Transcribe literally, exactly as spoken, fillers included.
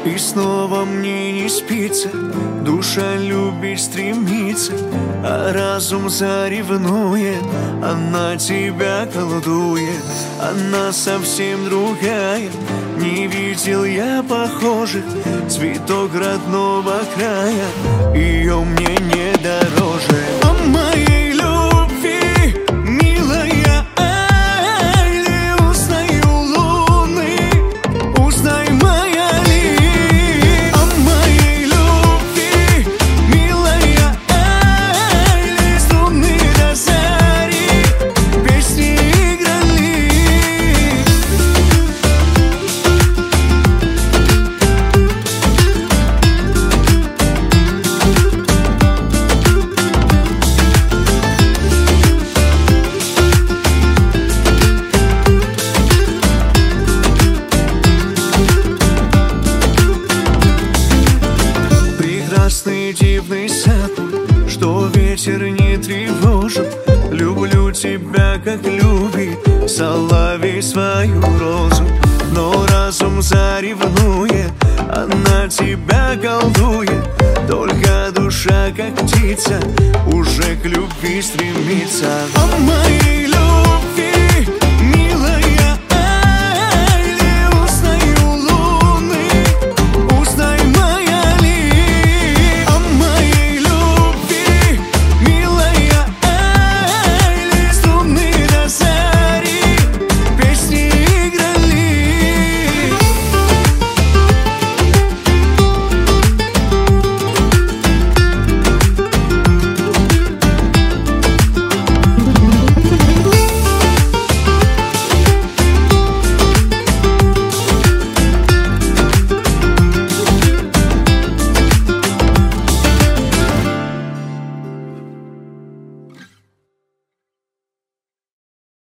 И снова мне не спится, душа любить стремится, а разум заревнует, она тебя колдует. Она совсем другая, не видел я похожих, цветок родного края, ее мне не дороже. О моей любви, милая, али, узнаю луны, узнай моя ли. О моей любви, милая, али, струны до зари песни играли. Прекрасный дивный сад, что ветер не тревожит. Люблю тебя, как любит соловей свою розу. Но разум заревнует, она тебя колдует. Только душа, как птица, уже к любви стремится. О моей любви,